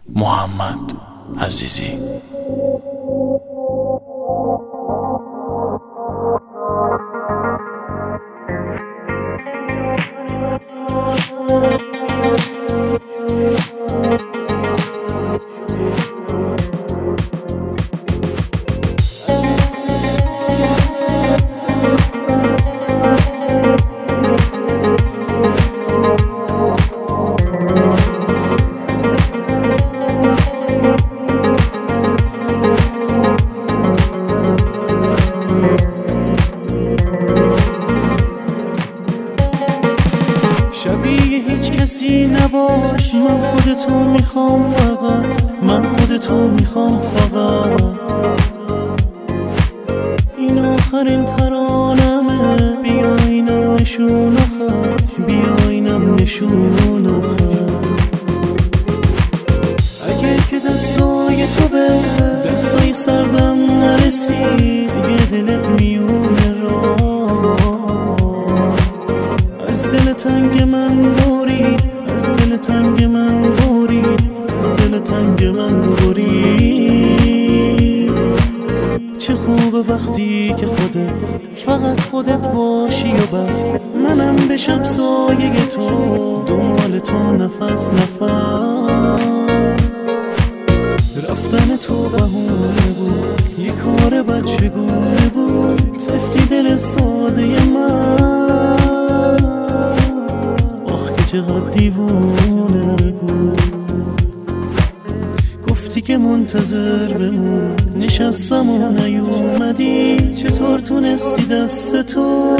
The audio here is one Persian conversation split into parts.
محمد عزیزی. شبیه هیچ کسی نباش، من خودتو میخوام فقط، من خودتو میخوام فقط. این آخرین ترانمه، بیا اینم نشون و خط، بیا اینم نشون و خط. اگه که دستای تو به دستای سردم نرسید، اگه دلت میونه از دل تنگ من باری، از دل تنگ من باری، از دل تنگ من باری. چه خوبه وقتی که خودت، فقط خودت باشی و بس، منم بشم سایه تو، دنبال تو نفس نفس. رفتن تو بهونه بود، یه کار بچگونه بود، سفتی دل ساده من، چقدر دیوونه بود. گفتی که منتظر بمون، نشستم و نیومدی، چطور تونستی دست تو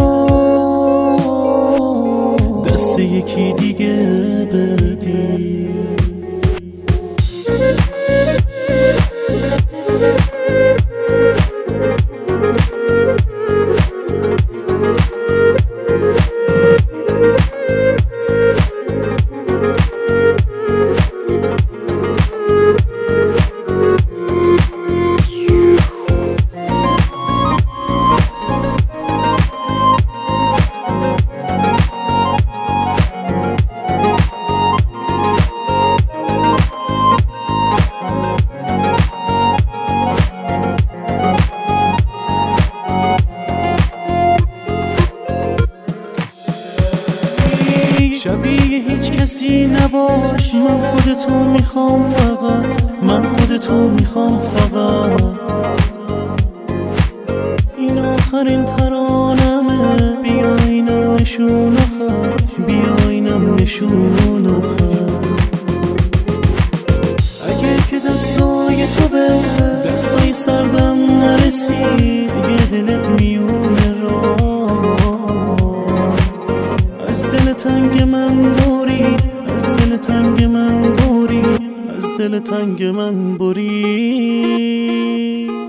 دست یکی دیگه بدی؟ شبیه هیچ کسی نباش، من خودتو میخوام فقط، من خودتو میخوام فقط. این آخرین ترانمه، بیا اینم نشون و خط، بیا اینم نشون و خط. اگه که دستای تو به دستای سردم نرسید، اگه دلت میونه از دل تنگ من باری، از دل تنگ من باری، از دل تنگ من باری.